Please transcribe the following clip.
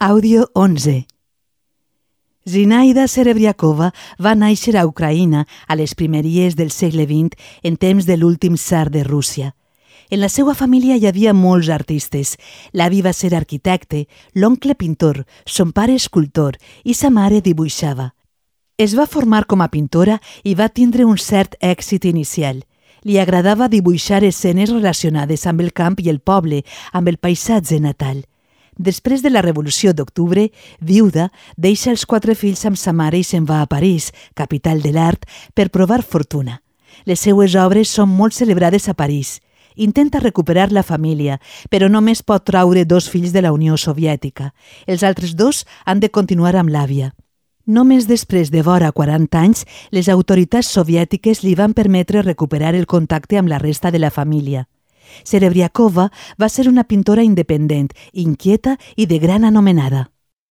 Àudio 11. Zinaida Serebriakova va néixer a Ucraïna a les primeries del segle XX en temps de l'últim tsar de Rússia. En la seva família hi havia molts artistes. L'avi va ser arquitecte, l'oncle pintor, son pare escultor i sa mare dibuixava. Es va formar com a pintora i va tindre un cert èxit inicial. Li agradava dibuixar escenes relacionades amb el camp i el poble, amb el paisatge natal. Després de la Revolució d'Octubre, viuda, deixa els 4 fills amb sa mare i se'n va a París, capital de l'art, per provar fortuna. Les seues obres són molt celebrades a París. Intenta recuperar la família, però només pot traure 2 fills de la Unió Soviètica. Els altres 2 han de continuar amb l'àvia. Només després de vora 40 anys, les autoritats soviètiques li van permetre recuperar el contacte amb la resta de la família. Serebriakova va ser una pintora independent, inquieta i de gran anomenada.